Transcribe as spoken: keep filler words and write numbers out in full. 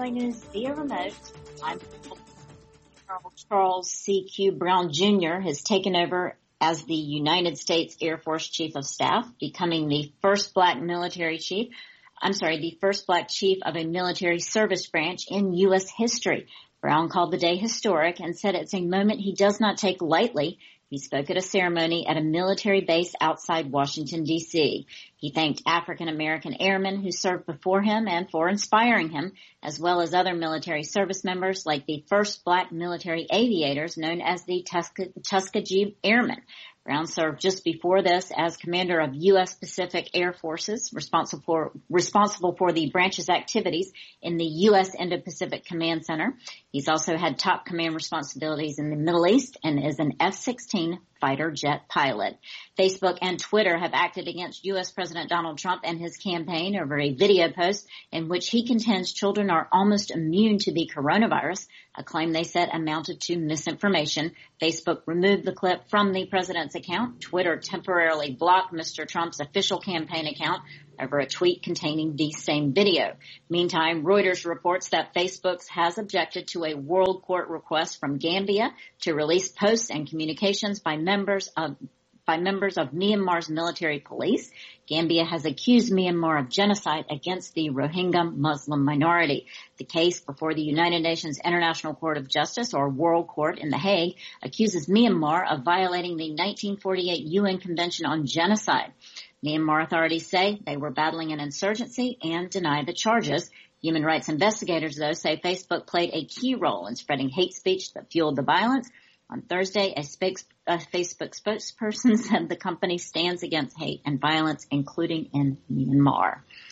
A News via remote. I'm Charles C Q. Brown Junior has taken over as the United States Air Force Chief of Staff, becoming the first black military chief, I'm sorry, the first black chief of a military service branch in U S history. Brown called the day historic and said it's a moment he does not take lightly. He spoke at a ceremony at a military base outside Washington, D C He thanked African-American airmen who served before him and for inspiring him, as well as other military service members like the first black military aviators known as the Tuskegee Airmen. Brown served just before this as commander of U S Pacific Air Forces, responsible for, responsible for the branch's activities in the U S Indo-Pacific Command Center. He's also had top command responsibilities in the Middle East and is an F sixteen fighter jet pilot. Facebook and Twitter have acted against U S President Donald Trump and his campaign over a video post in which he contends children are almost immune to the coronavirus, a claim they said amounted to misinformation. Facebook removed the clip from the president's account. Twitter temporarily blocked Mister Trump's official campaign account over a tweet containing the same video. Meantime, Reuters reports that Facebook has objected to a world court request from Gambia to release posts and communications by members of by members of Myanmar's military police. Gambia has accused Myanmar of genocide against the Rohingya Muslim minority. The case before the United Nations International Court of Justice, or World Court in The Hague, accuses Myanmar of violating the nineteen forty-eight U N Convention on Genocide. Myanmar authorities say they were battling an insurgency and deny the charges. Human rights investigators, though, say Facebook played a key role in spreading hate speech that fueled the violence. On Thursday, a, spokes, a Facebook spokesperson said the company stands against hate and violence, including in Myanmar.